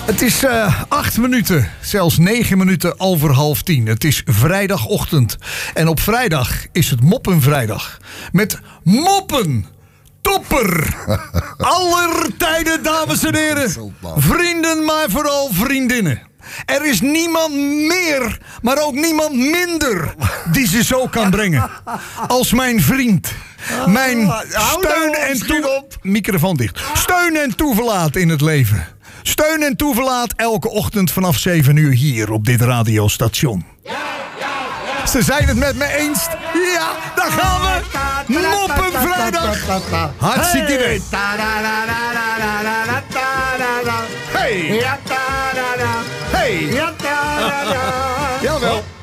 Het is 8 minuten, zelfs 9 minuten over 9:30. Het is vrijdagochtend. En op vrijdag is het Moppenvrijdag. Met moppen. Topper. Aller tijden, dames en heren. Vrienden, maar vooral vriendinnen. Er is niemand meer, maar ook niemand minder die ze zo kan brengen. Als mijn vriend. Mijn steun en microfoon dicht. Steun en toeverlaat in het leven. Steun en toeverlaat elke ochtend vanaf 7 uur hier op dit radiostation. Ze zijn het met me eens. Ja, daar gaan we. Moppenvrijdag. Hartstikke idee. Hey. Hey. Jawel.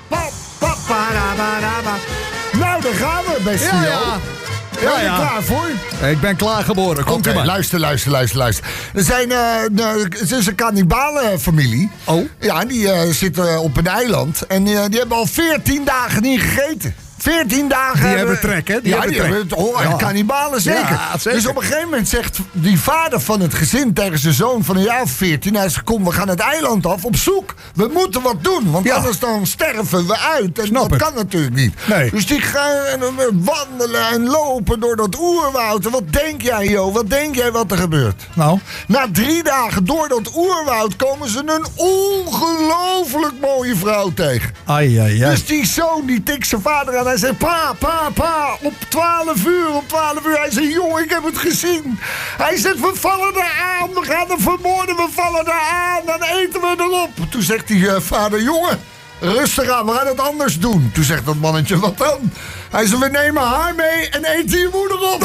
Nou, daar gaan we, beste jongen. Ben je klaar voor? Ik ben klaargeboren. Komt u maar. Luister. Er zijn, het is een kannibalenfamilie. Oh? Ja, die zitten op een eiland. En die hebben al 14 dagen niet gegeten. 14 dagen. Die hebben trek, hè? Die hebben kannibalen, zeker. Ja, zeker. Dus op een gegeven moment zegt die vader van het gezin tegen zijn zoon van een jaar of 14... Hij zegt, kom, we gaan het eiland af op zoek. We moeten wat doen, want anders dan sterven we uit. En dat kan natuurlijk niet. Nee. Dus die gaan wandelen en lopen door dat oerwoud. En wat denk jij, joh? Wat denk jij wat er gebeurt? Nou? Na 3 dagen door dat oerwoud komen ze een ongelooflijk mooie vrouw tegen. Ai. Dus die zoon die tikt zijn vader aan. Hij zegt, pa, op 12 uur. Hij zegt, jongen, ik heb het gezien. Hij zegt, we vallen daar aan. We gaan er vermoorden, we vallen daar aan. Dan eten we erop. Toen zegt die vader, jongen, rustig aan, we gaan het anders doen. Toen zegt dat mannetje, wat dan? Hij zegt, we nemen haar mee en eten je moeder op.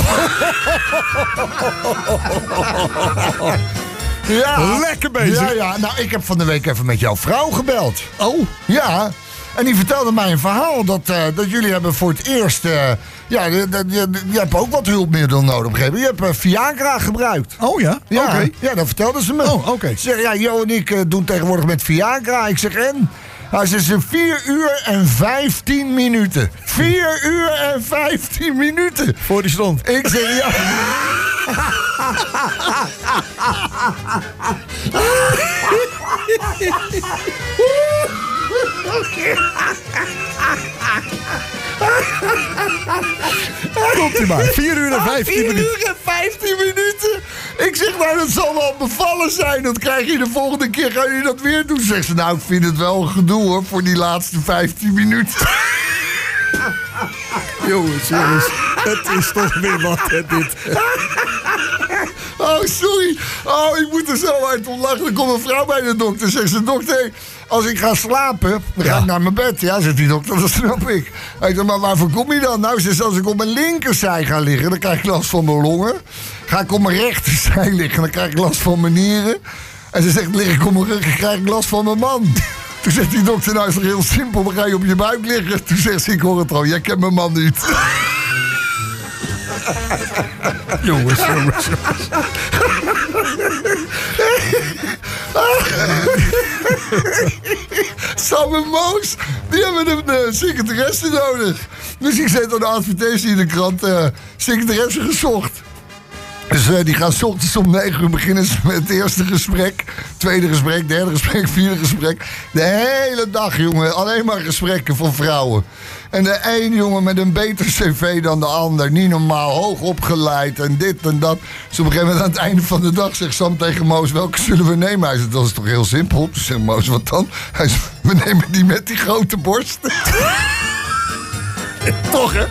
Ja. Lekker bezig. Ja. Nou, ik heb van de week even met jouw vrouw gebeld. Oh? Ja. En die vertelde mij een verhaal dat jullie hebben voor het eerst... je hebt ook wat hulpmiddelen nodig begrepen. Je hebt Viagra gebruikt. Oh ja? Ja, Oké. Ja, dat vertelde ze me. Oh, oké. Ze zegt, ja, Jo en ik doen tegenwoordig met Viagra. Ik zeg, en? Hij zegt, 4 uur en 15 minuten. 4 uur en 15 minuten. Voor die stond. Ik zeg, ja... Komt u maar. 4 uur en 15 minuten. 4 uur en 15 minuten. Ik zeg, nou, dat zal wel bevallen zijn. Dat krijg je de volgende keer. Ga je dat weer doen? Zegt ze, nou, ik vind het wel een gedoe, hoor, voor die laatste 15 minuten. Jongens. Het is toch weer wat, hè, dit. Oh, sorry. Oh, ik moet er zo hard om lachen. Dan komt een vrouw bij de dokter. Zegt ze, dokter, als ik ga slapen, dan ga ik naar mijn bed. Ja, zegt die dokter, dat snap ik. Hij zegt, maar waarvoor kom je dan? Nou, zegt ze, als ik op mijn linkerzij ga liggen, dan krijg ik last van mijn longen. Ga ik op mijn rechterzij liggen, dan krijg ik last van mijn nieren. En ze zegt, lig ik op mijn rug, dan krijg ik last van mijn man. Toen zegt die dokter, nou is het heel simpel, dan ga je op je buik liggen. Toen zegt ze, ik hoor het al, jij kent mijn man niet. Jongens. Sam en Moos, die hebben een secretaresse nodig. Dus ik zet dan een advertentie in de krant, secretaresse gezocht. Dus die gaan 's ochtends om 9 uur beginnen ze met het eerste gesprek. Tweede gesprek, derde gesprek, vierde gesprek. De hele dag, jongen, alleen maar gesprekken van vrouwen. En de een jongen met een beter cv dan de ander. Niet normaal, hoog opgeleid en dit en dat. Dus op een gegeven moment aan het einde van de dag zegt Sam tegen Moos, welke zullen we nemen? Hij zegt, dat is toch heel simpel? Toen zegt Moos, wat dan? Hij zegt, we nemen die met die grote borst. Toch, hè?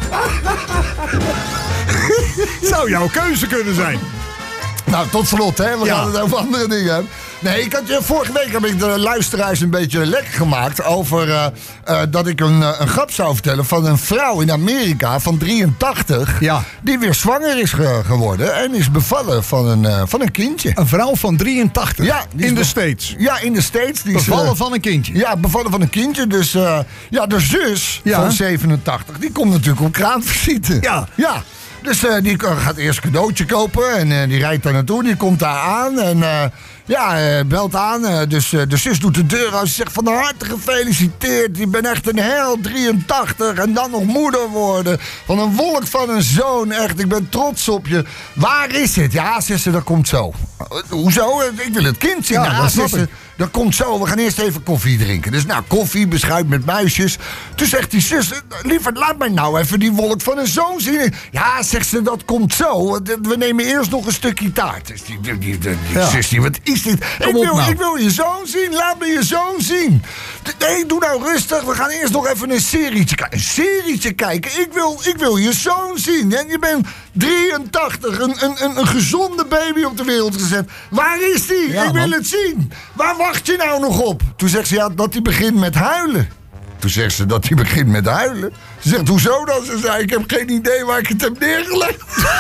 Zou jouw keuze kunnen zijn. Nou, tot slot, hè. We gaan het over andere dingen hebben. Nee, vorige week heb ik de luisteraars een beetje lekker gemaakt over dat ik een grap zou vertellen van een vrouw in Amerika van 83... Ja. Die weer zwanger is geworden en is bevallen van een kindje. Een vrouw van 83? Ja. In de States? Ja, in de States. Die bevallen van een kindje? Ja, bevallen van een kindje. Dus de zus van 87, die komt natuurlijk op kraamvisite. Ja. Dus die gaat eerst een cadeautje kopen en die rijdt daar naartoe. Die komt daar aan en belt aan. Dus de zus doet de deur uit. Ze zegt van harte gefeliciteerd. Je bent echt een held, 83. En dan nog moeder worden. Van een wolk van een zoon. Echt, ik ben trots op je. Waar is het? Ja, zegt ze, dat komt zo. Hoezo? Ik wil het kind zien. Ja, dat snap ik. Dat komt zo, we gaan eerst even koffie drinken. Dus koffie, beschuit met muisjes. Toen zegt die zus, lieverd, laat mij nou even die wolk van een zoon zien. Ja, zegt ze, dat komt zo. We nemen eerst nog een stukje taart. Dus die zus, wat is dit? Ik wil je zoon zien, laat me je zoon zien. Nee, doe nou rustig, we gaan eerst nog even een serietje kijken. Een serietje kijken? Ik wil je zoon zien. En je bent 83, een gezonde baby op de wereld gezet. Waar is die? Ik wil het zien. Waar wacht je nou nog op? Toen zegt ze, dat hij begint met huilen. Toen zegt ze dat hij begint met huilen. Ze zegt, hoezo dan? Ze zei, ik heb geen idee waar ik het heb neergelegd.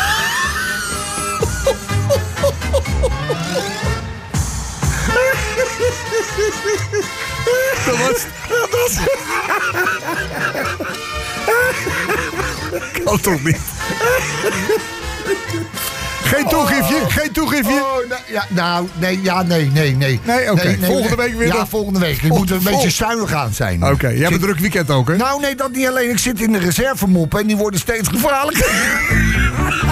Dat was... Kan toch niet? Geen toegiftje? Nee. Nee, oké. Volgende week weer? Ja, volgende week. Ik moet een beetje zuinig aan zijn. Oké, jij hebt een druk weekend ook, hè? Nou, nee, dat niet alleen. Ik zit in de reservemoppen en die worden steeds gevaarlijker.